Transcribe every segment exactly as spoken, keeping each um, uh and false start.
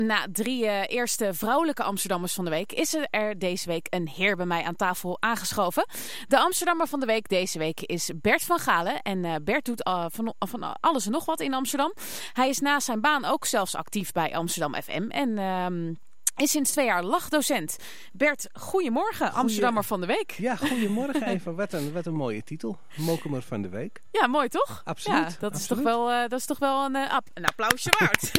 Na drie uh, eerste vrouwelijke Amsterdammers van de week is er deze week een heer bij mij aan tafel aangeschoven. De Amsterdammer van de week deze week is Bert van Galen. En uh, Bert doet uh, van, van alles en nog wat in Amsterdam. Hij is naast zijn baan ook zelfs actief bij Amsterdam F M. En uh, is sinds twee jaar lachdocent. Bert, goedemorgen, Goeie... Amsterdammer van de week. Ja, goedemorgen even. Wat een, wat een mooie titel. Mokumer van de week. Ja, mooi toch? Absoluut. Ja, dat, absoluut. Is toch wel, uh, dat is toch wel een, uh, een applausje waard.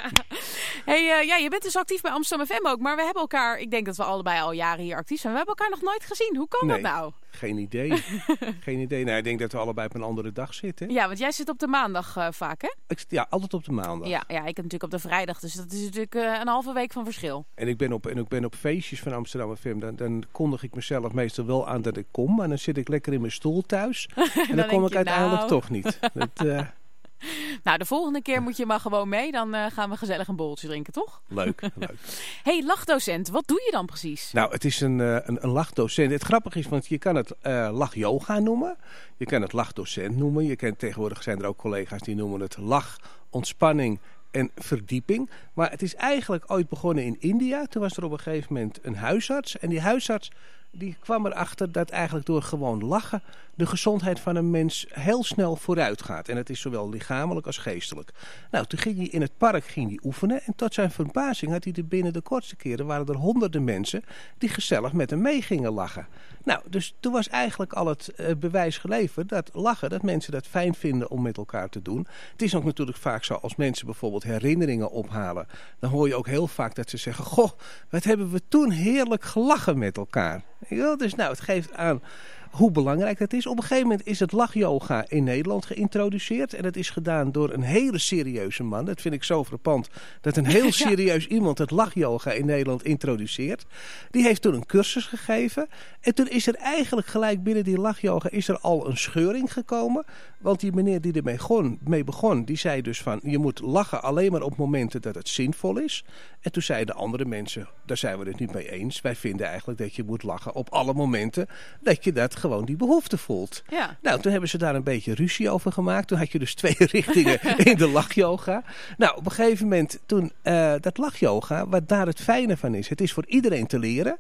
hey, uh, ja, je bent dus actief bij Amsterdam F M ook. Maar we hebben elkaar, ik denk dat we allebei al jaren hier actief zijn. We hebben elkaar nog nooit gezien. Hoe kan nee, dat nou? Geen idee. Geen idee. Nou, ik denk dat we allebei op een andere dag zitten. Ja, want jij zit op de maandag uh, vaak, hè? Ik, ja, altijd op de maandag. Ja, ja, ik heb natuurlijk op de vrijdag. Dus dat is natuurlijk uh, een halve week van verschil. En ik ben op, en ik ben op feestjes van Amsterdam F M. Dan, dan kondig ik mezelf meestal wel aan dat ik kom. Maar dan zit ik lekker in mijn stoel thuis. En dan, dan kom ik uiteindelijk nou... toch niet. Dat, uh... Nou, de volgende keer moet je maar gewoon mee. Dan uh, gaan we gezellig een borreltje drinken, toch? Leuk, leuk. Hey, lachdocent, wat doe je dan precies? Nou, het is een, uh, een, een lachdocent. Het grappige is, want je kan het uh, lachyoga noemen. Je kan het lachdocent noemen. Je kan, tegenwoordig zijn er ook collega's die noemen het lach, ontspanning en verdieping. Maar het is eigenlijk ooit begonnen in India. Toen was er op een gegeven moment een huisarts. En die huisarts die kwam erachter dat eigenlijk door gewoon lachen de gezondheid van een mens heel snel vooruit gaat. En dat is zowel lichamelijk als geestelijk. Nou, toen ging hij in het park ging hij oefenen. En tot zijn verbazing had hij er binnen de kortste keren waren er honderden mensen die gezellig met hem mee gingen lachen. Nou, dus toen was eigenlijk al het uh, bewijs geleverd dat lachen, dat mensen dat fijn vinden om met elkaar te doen. Het is ook natuurlijk vaak zo als mensen bijvoorbeeld herinneringen ophalen. Dan hoor je ook heel vaak dat ze zeggen, goh, wat hebben we toen heerlijk gelachen met elkaar. Ja, dus nou, het geeft aan hoe belangrijk dat is. Op een gegeven moment is het lachyoga in Nederland geïntroduceerd. En dat is gedaan door een hele serieuze man. Dat vind ik zo frappant. Dat een heel serieus ja. iemand het lachyoga in Nederland introduceert. Die heeft toen een cursus gegeven. En toen is er eigenlijk gelijk binnen die lachyoga is er al een scheuring gekomen. Want die meneer die ermee begon, mee begon, die zei dus van, je moet lachen alleen maar op momenten dat het zinvol is. En toen zeiden andere mensen, daar zijn we het niet mee eens. Wij vinden eigenlijk dat je moet lachen op alle momenten dat je dat gewoon die behoefte voelt. Ja. Nou, toen hebben ze daar een beetje ruzie over gemaakt. Toen had je dus twee richtingen in de lachyoga. Nou, op een gegeven moment, toen uh, dat lachyoga, wat daar het fijne van is, het is voor iedereen te leren.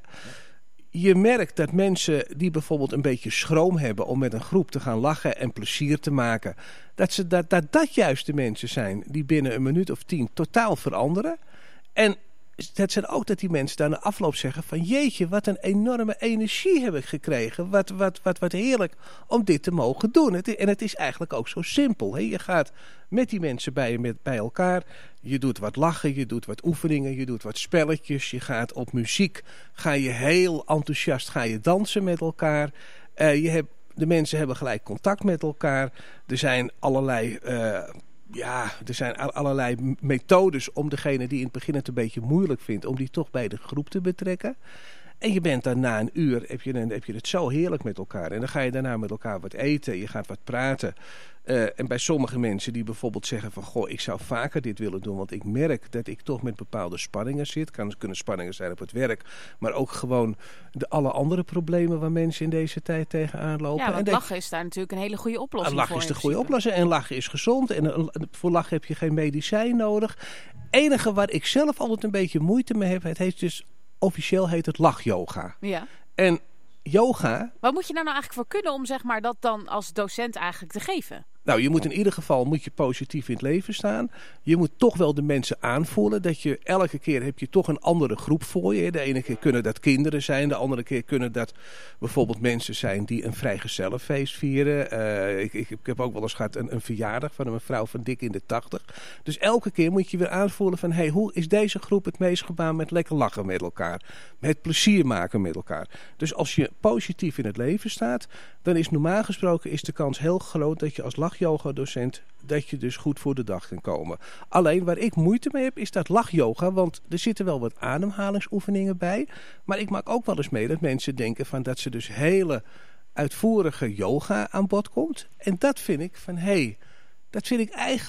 Je merkt dat mensen die bijvoorbeeld een beetje schroom hebben om met een groep te gaan lachen en plezier te maken, dat ze, dat, dat, dat juist de mensen zijn die binnen een minuut of tien totaal veranderen. En het zijn ook dat die mensen daar na afloop zeggen van jeetje, wat een enorme energie heb ik gekregen. Wat, wat, wat, wat heerlijk om dit te mogen doen. Het is, en het is eigenlijk ook zo simpel. Hè? Je gaat met die mensen bij, met, bij elkaar. Je doet wat lachen, je doet wat oefeningen, je doet wat spelletjes. Je gaat op muziek, ga je heel enthousiast ga je dansen met elkaar. Uh, je hebt, de mensen hebben gelijk contact met elkaar. Er zijn allerlei... Uh, Ja, er zijn allerlei methodes om degene die in het begin het een beetje moeilijk vindt, om die toch bij de groep te betrekken. En je bent dan na een uur, heb je, heb je het zo heerlijk met elkaar. En dan ga je daarna met elkaar wat eten, je gaat wat praten. Uh, en bij sommige mensen die bijvoorbeeld zeggen van, goh, ik zou vaker dit willen doen, want ik merk dat ik toch met bepaalde spanningen zit. Kan kunnen spanningen zijn op het werk, maar ook gewoon de alle andere problemen waar mensen in deze tijd tegenaan lopen. Ja, want en lachen dat, is daar natuurlijk een hele goede oplossing lachen voor. Lachen is de goede oplossing en lachen is gezond en voor lachen heb je geen medicijn nodig. Enige waar ik zelf altijd een beetje moeite mee heb, het heet dus, officieel heet het lachyoga. Ja. En yoga... Wat moet je daar nou eigenlijk voor kunnen om zeg maar dat dan als docent eigenlijk te geven? Nou, je moet in ieder geval moet je positief in het leven staan. Je moet toch wel de mensen aanvoelen. Dat je elke keer heb je toch een andere groep voor je. De ene keer kunnen dat kinderen zijn. De andere keer kunnen dat bijvoorbeeld mensen zijn die een vrijgezellenfeest vieren. Uh, ik, ik, ik heb ook wel eens gehad een, een verjaardag van een mevrouw van dik in de tachtig. Dus elke keer moet je weer aanvoelen van, hey, hoe is deze groep het meest gebaan met lekker lachen met elkaar? Met plezier maken met elkaar. Dus als je positief in het leven staat, dan is normaal gesproken is de kans heel groot dat je als lachyoga-docent, dat je dus goed voor de dag kan komen. Alleen waar ik moeite mee heb, is dat lachyoga, want er zitten wel wat ademhalingsoefeningen bij. Maar ik maak ook wel eens mee dat mensen denken van dat ze dus hele uitvoerige yoga aan bod komt. En dat vind ik van, hé, hey, dat vind ik eigenlijk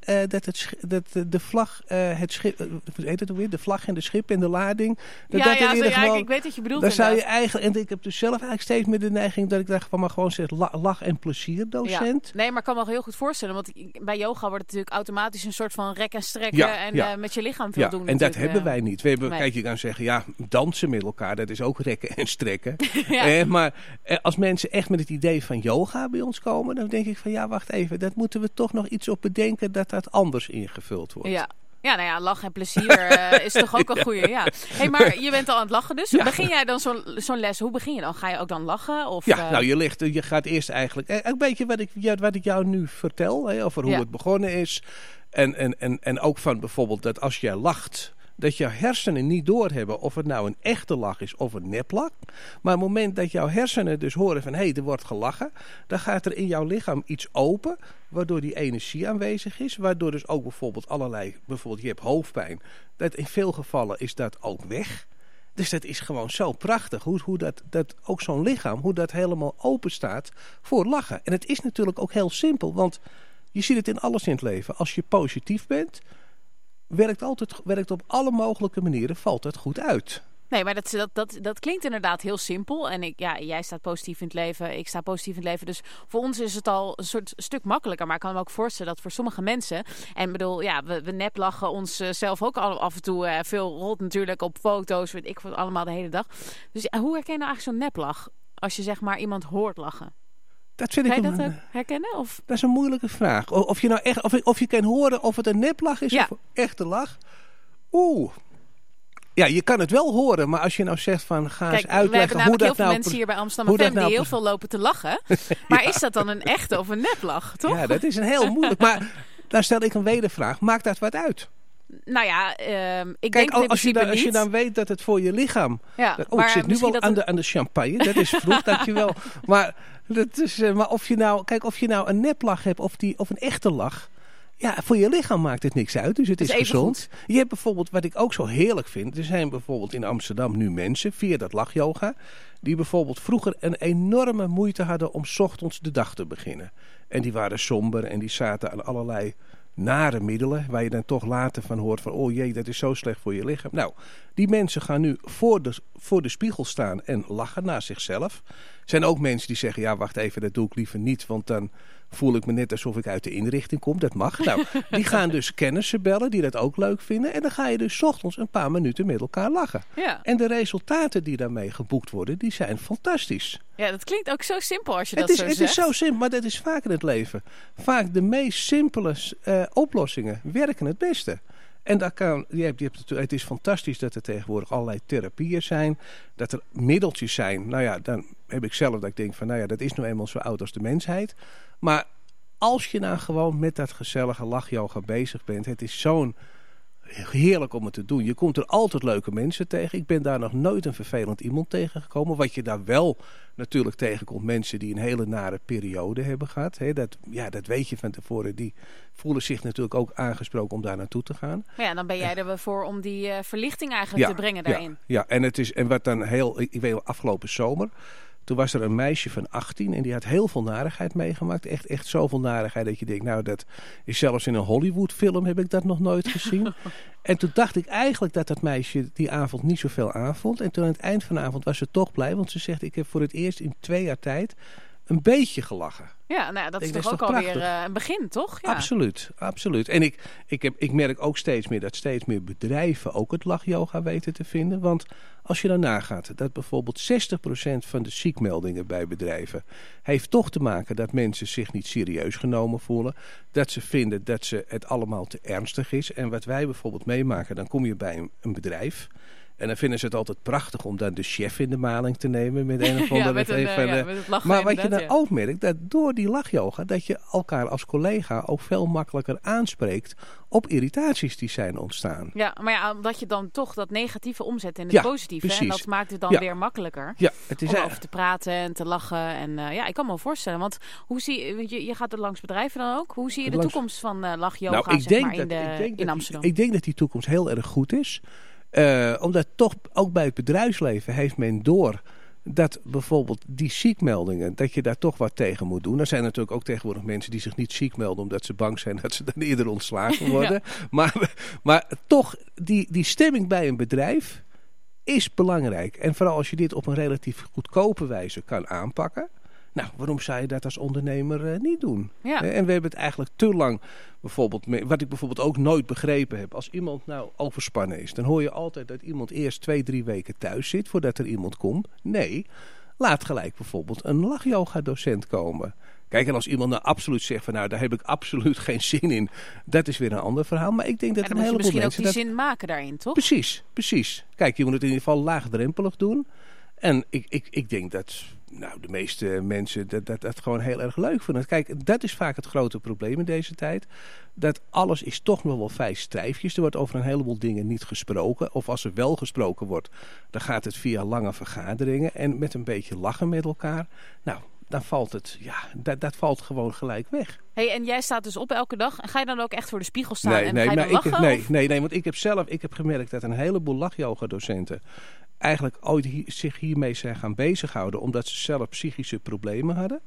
uh, dat, het sch- dat de vlag, uh, het schip, uh, hoe heet het alweer? De vlag en de schip en de lading. Dat ja, dat ja, zo, ja gewoon, ik weet wat je bedoelt. Dan zou je eigenlijk, en ik heb dus zelf eigenlijk steeds meer de neiging dat ik dacht van maar gewoon zeg la, lach en plezier docent. Ja. Nee, maar ik kan me wel heel goed voorstellen, want bij yoga wordt het natuurlijk automatisch een soort van rek en strekken ja, en ja. uh, met je lichaam veel ja, doen. En dat hebben wij niet. We hebben, nee. Kijk, je kan zeggen, ja, dansen met elkaar, dat is ook rekken en strekken. ja. eh, maar eh, als mensen echt met het idee van yoga bij ons komen, dan denk ik van ja, wacht even, dat moeten we toch nog iets op bedenken dat dat anders ingevuld wordt. Ja. Ja, nou ja, lachen en plezier uh, is toch ook een goeie, ja. Hey, maar je bent al aan het lachen dus. Ja. Begin jij dan zo'n zo'n les, hoe begin je dan? Ga je ook dan lachen? Of, ja, uh... nou je, ligt, je gaat eerst eigenlijk, eh, een beetje wat ik, ja, wat ik jou nu vertel, hè, over hoe ja. het begonnen is. En, en, en, en ook van bijvoorbeeld dat als jij lacht, dat jouw hersenen niet doorhebben of het nou een echte lach is of een neplach. Maar op het moment dat jouw hersenen dus horen van hé, hey, er wordt gelachen, dan gaat er in jouw lichaam iets open, waardoor die energie aanwezig is. Waardoor dus ook bijvoorbeeld allerlei, bijvoorbeeld je hebt hoofdpijn. Dat in veel gevallen is dat ook weg. Dus dat is gewoon zo prachtig, hoe, hoe dat, dat ook zo'n lichaam, hoe dat helemaal open staat voor lachen. En het is natuurlijk ook heel simpel, want je ziet het in alles in het leven. Als je positief bent, werkt, altijd, werkt op alle mogelijke manieren, valt het goed uit. Nee, maar dat, dat, dat, dat klinkt inderdaad heel simpel. En ik, ja, jij staat positief in het leven, ik sta positief in het leven. Dus voor ons is het al een soort stuk makkelijker. Maar ik kan me ook voorstellen dat voor sommige mensen... En bedoel, ja, we, we nep lachen ons uh, zelf ook al af en toe. Uh, veel rolt natuurlijk op foto's, weet ik allemaal de hele dag. Dus uh, hoe herken je nou eigenlijk zo'n neplach? Als je zeg maar iemand hoort lachen. Dat vind ik kan je een, dat uh, herkennen? Of? Dat is een moeilijke vraag. Of je nou echt, of, of je kan horen of het een neplach is ja. of een echte lach. Oeh. Ja, je kan het wel horen, maar als je nou zegt van ga Kijk, eens uitleggen hoe dat nou... We hebben heel veel mensen hier bij Amsterdam F M nou die heel veel lopen te lachen. Maar ja. Is dat dan een echte of een neplach, toch? Ja, dat is een heel moeilijk. Maar dan stel ik een wedervraag. Maakt dat wat uit? Nou ja, um, ik Kijk, denk in als je, dan, niet. als je dan weet dat het voor je lichaam... Ja, dat, oh, ik zit nu wel aan, het... de, aan de champagne. Dat is vroeg, dankjewel. Maar, dat is, uh, maar of je nou... Kijk, of je nou een neplach hebt of, die, of een echte lach... Ja, voor je lichaam maakt het niks uit, dus het is, is gezond. Goed. Je hebt bijvoorbeeld, wat ik ook zo heerlijk vind... Er zijn bijvoorbeeld in Amsterdam nu mensen, via dat lachyoga... die bijvoorbeeld vroeger een enorme moeite hadden om 's ochtends de dag te beginnen. En die waren somber en die zaten aan allerlei nare middelen... waar je dan toch later van hoort van... oh jee, dat is zo slecht voor je lichaam. Nou, die mensen gaan nu voor de, voor de spiegel staan en lachen naar zichzelf. Er zijn ook mensen die zeggen... ja, wacht even, dat doe ik liever niet, want dan... voel ik me net alsof ik uit de inrichting kom. Dat mag. Nou, die gaan dus kennissen bellen die dat ook leuk vinden. En dan ga je dus 's ochtends een paar minuten met elkaar lachen. Ja. En de resultaten die daarmee geboekt worden, die zijn fantastisch. Ja, dat klinkt ook zo simpel als je het dat is, zo het zegt. Het is zo simpel, maar dat is vaak in het leven. Vaak de meest simpele uh, oplossingen werken het beste. En dat kan, je hebt, je hebt, het is fantastisch dat er tegenwoordig allerlei therapieën zijn. Dat er middeltjes zijn. Nou ja, dan heb ik zelf dat ik denk van... nou ja, dat is nou eenmaal zo oud als de mensheid. Maar als je nou gewoon met dat gezellige lachyoga bezig bent... het is zo'n heerlijk om het te doen. Je komt er altijd leuke mensen tegen. Ik ben daar nog nooit een vervelend iemand tegengekomen. Wat je daar wel natuurlijk tegenkomt. Mensen die een hele nare periode hebben gehad. He, dat, ja, dat weet je van tevoren. Die voelen zich natuurlijk ook aangesproken om daar naartoe te gaan. Maar ja, dan ben jij er voor om die uh, verlichting eigenlijk ja, te brengen daarin. Ja, ja, en het is en wat dan heel... Ik weet wel, afgelopen zomer... Toen was er een meisje van achttien en die had heel veel narigheid meegemaakt. Echt, echt zoveel narigheid dat je denkt, nou dat is zelfs in een Hollywood film heb ik dat nog nooit gezien. En toen dacht ik eigenlijk dat dat meisje die avond niet zoveel aanvond. En toen aan het eind van de avond was ze toch blij. Want ze zegt, ik heb voor het eerst in twee jaar tijd een beetje gelachen. Ja, nou, dat is ik, toch dat ook is toch alweer uh, een begin, toch? Ja. Absoluut, absoluut. En ik, ik, heb, ik merk ook steeds meer dat steeds meer bedrijven ook het lachyoga weten te vinden. Want als je dan nagaat dat bijvoorbeeld zestig procent van de ziekmeldingen bij bedrijven heeft toch te maken dat mensen zich niet serieus genomen voelen. Dat ze vinden dat ze het allemaal te ernstig is. En wat wij bijvoorbeeld meemaken, dan kom je bij een, een bedrijf... En dan vinden ze het altijd prachtig om dan de chef in de maling te nemen met een of andere... ja, met een, even, uh, ja, met het lachen maar wat je dan ja. ook merkt, dat door die lachyoga... dat je elkaar als collega ook veel makkelijker aanspreekt op irritaties die zijn ontstaan. Ja, maar ja, omdat je dan toch dat negatieve omzet in het ja, positieve. Precies. En dat maakt het dan ja. weer makkelijker ja, het is om over te praten en te lachen. En uh, ja, ik kan me wel voorstellen. Want hoe zie je, je, je gaat er langs bedrijven dan ook. Hoe zie je de langs... toekomst van uh, lachyoga nou, ik zeg denk maar, in, dat, de, ik denk in dat Amsterdam? Die, ik denk dat die toekomst heel erg goed is. Uh, omdat toch ook bij het bedrijfsleven heeft men door dat bijvoorbeeld die ziekmeldingen, dat je daar toch wat tegen moet doen. Er zijn natuurlijk ook tegenwoordig mensen die zich niet ziek melden omdat ze bang zijn dat ze dan eerder ontslagen worden. Ja. Maar, maar toch, die, die stemming bij een bedrijf is belangrijk. En vooral als je dit op een relatief goedkope wijze kan aanpakken. Nou, waarom zou je dat als ondernemer uh, niet doen? Ja. En we hebben het eigenlijk te lang, bijvoorbeeld, wat ik bijvoorbeeld ook nooit begrepen heb. Als iemand nou overspannen is, dan hoor je altijd dat iemand eerst twee, drie weken thuis zit voordat er iemand komt. Nee, laat gelijk bijvoorbeeld een lachyoga-docent komen. Kijk, en als iemand nou absoluut zegt van nou, daar heb ik absoluut geen zin in. Dat is weer een ander verhaal. Maar ik denk dat en dan een heleboel misschien mensen ook die dat... zin maken daarin, toch? Precies, precies. Kijk, je moet het in ieder geval laagdrempelig doen. En ik, ik, ik denk dat nou, de meeste mensen dat, dat, dat gewoon heel erg leuk vinden. Kijk, dat is vaak het grote probleem in deze tijd. Dat alles is toch nog wel vijf stijfjes. Er wordt over een heleboel dingen niet gesproken. Of als er wel gesproken wordt, dan gaat het via lange vergaderingen. En met een beetje lachen met elkaar. Nou, dan valt het, ja, dat, dat valt gewoon gelijk weg. Hey, en jij staat dus op elke dag. En ga je dan ook echt voor de spiegel staan nee, en nee, ga je dan lachen? Ik, nee, of? nee, nee, want ik heb zelf ik heb gemerkt dat een heleboel lachyoga-docenten eigenlijk ooit hi- zich hiermee zijn gaan bezighouden, omdat ze zelf psychische problemen hadden.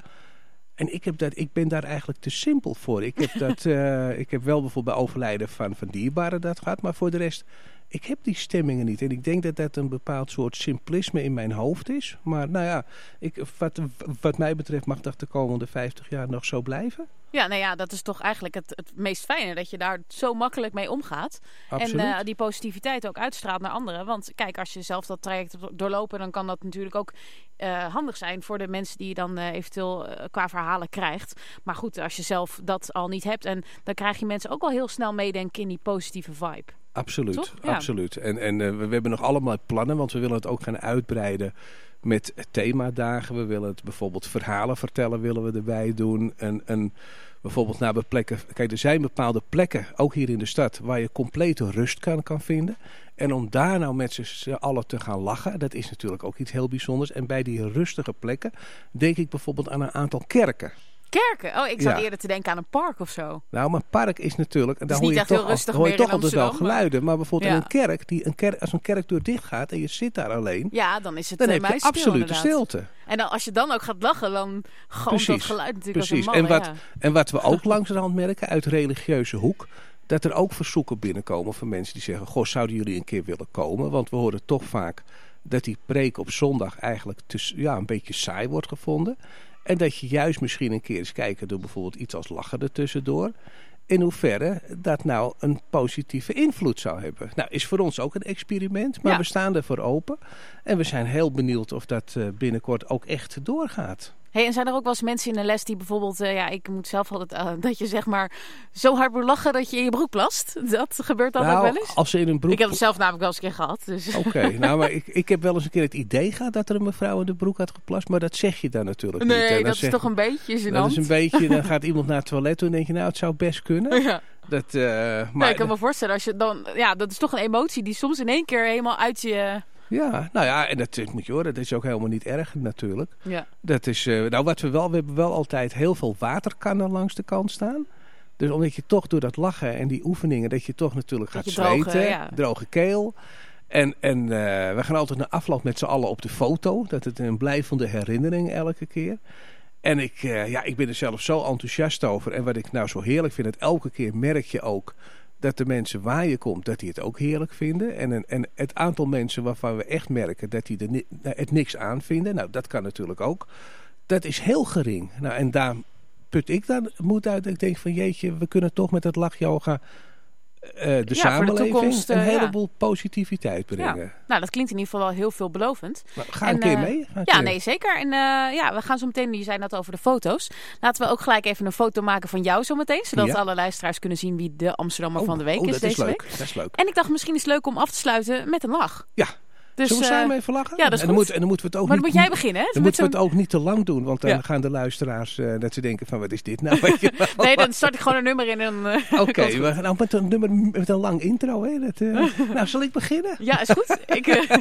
En ik, heb dat, ik ben daar eigenlijk te simpel voor. Ik heb, dat, uh, ik heb wel bijvoorbeeld bij overlijden van, van dierbaren dat gehad, maar voor de rest, ik heb die stemmingen niet. En ik denk dat dat een bepaald soort simplisme in mijn hoofd is. Maar nou ja, ik, wat, wat mij betreft mag dat de komende vijftig jaar nog zo blijven. Ja, nou ja, dat is toch eigenlijk het, het meest fijne. Dat je daar zo makkelijk mee omgaat. Absoluut. En uh, die positiviteit ook uitstraalt naar anderen. Want kijk, als je zelf dat traject hebt doorlopen, dan kan dat natuurlijk ook uh, handig zijn voor de mensen die je dan uh, eventueel uh, qua verhalen krijgt. Maar goed, als je zelf dat al niet hebt, en dan krijg je mensen ook wel heel snel meedenken in die positieve vibe. Absoluut, ja. absoluut. En, en uh, we, we hebben nog allemaal plannen, want we willen het ook gaan uitbreiden met themadagen. We willen het bijvoorbeeld verhalen vertellen, willen we erbij doen. En, en bijvoorbeeld naar plekken. Kijk, er zijn bepaalde plekken, ook hier in de stad, waar je complete rust kan, kan vinden. En om daar nou met z'n allen te gaan lachen, dat is natuurlijk ook iets heel bijzonders. En bij die rustige plekken denk ik bijvoorbeeld aan een aantal kerken. Kerken? Oh, ik zat ja. eerder te denken aan een park of zo. Nou, maar park is natuurlijk, en daar is hoor je toch, al, hoor je toch altijd wel geluiden. Maar, maar bijvoorbeeld ja. in een kerk, die een kerk, als een kerkdeur dicht gaat en je zit daar alleen, ja, dan is het dan uh, heb je muisstil, absolute inderdaad. stilte. En dan, als je dan ook gaat lachen, dan galmt dat geluid natuurlijk Precies. als een malle. En wat, ja. en wat we ook langzamerhand merken uit religieuze hoek, dat er ook verzoeken binnenkomen van mensen die zeggen, goh, zouden jullie een keer willen komen? Want we horen toch vaak dat die preek op zondag eigenlijk te, ja, een beetje saai wordt gevonden. En dat je juist misschien een keer eens kijken door bijvoorbeeld iets als lachen ertussendoor. In hoeverre dat nou een positieve invloed zou hebben. Nou, is voor ons ook een experiment, maar ja. we staan ervoor open. En we zijn heel benieuwd of dat uh, binnenkort ook echt doorgaat. Hey, en zijn er ook wel eens mensen in de les die bijvoorbeeld, uh, ja, ik moet zelf altijd, uh, dat je zeg maar zo hard moet lachen dat je in je broek plast? Dat gebeurt dan nou, ook wel eens? Als ze in een broek... Ik heb het zelf namelijk wel eens een keer gehad. Dus. Oké, okay, nou, maar ik, ik heb wel eens een keer het idee gehad dat er een mevrouw in de broek had geplast, maar dat zeg je dan natuurlijk nee, niet. Nee, dat dat is zeg, toch een beetje gênant. Dat is een beetje, dan gaat iemand naar het toilet toe en denk je, nou, het zou best kunnen. Ja. Dat, uh, maar, nee, ik kan me voorstellen, als je dan, ja, dat is toch een emotie die soms in één keer helemaal uit je... Ja, nou ja, en dat moet je horen, dat is ook helemaal niet erg natuurlijk. Ja. Dat is, uh, nou wat we wel, we hebben wel altijd heel veel waterkannen langs de kant staan. Dus omdat je toch door dat lachen en die oefeningen, dat je toch natuurlijk gaat zweten, droge, ja. droge keel. En, en uh, we gaan altijd na afloop met z'n allen op de foto, dat het een blijvende herinnering elke keer. En ik, uh, ja, ik ben er zelf zo enthousiast over. En wat ik nou zo heerlijk vind, dat elke keer merk je ook dat de mensen waar je komt, dat die het ook heerlijk vinden. En, en het aantal mensen waarvan we echt merken dat die er ni- het niks aan vinden, nou dat kan natuurlijk ook, dat is heel gering. Nou, en daar put ik dan moed uit. Ik denk van jeetje, we kunnen toch met het lachyoga uh, de ja, samenleving de toekomst, uh, een heleboel ja. positiviteit brengen. Ja. Nou, dat klinkt in ieder geval wel heel veelbelovend. Nou, ga en, een keer uh, mee. Een ja, keer. nee, zeker. En uh, ja, we gaan zo meteen, je zei net over de foto's. Laten we ook gelijk even een foto maken van jou zo meteen. Zodat ja. alle luisteraars kunnen zien wie de Amsterdammer oh, van de week oh, is dat deze is leuk. week. Dat is leuk. En ik dacht, misschien is het leuk om af te sluiten met een lach. Ja. Dus, Zullen we uh, samen even lachen? Ja, dat is en dan goed. Moet, en dan moeten we het ook maar niet, dan moet jij beginnen, hè? Dan moeten we het ook niet te lang doen, want dan ja. gaan de luisteraars uh, dat ze denken van wat is dit nou? Weet je wel? Nee, dan start ik gewoon een nummer in en uh, Oké, okay, we gaan nou met een nummer met een lang intro, hè? Dat, uh, nou, zal ik beginnen? Ja, is goed. Ik, uh...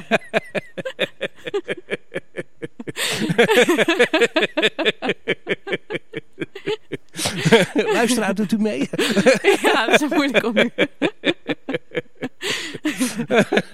Luisteraar, doet u mee? Ja, dat is moeilijk om nu.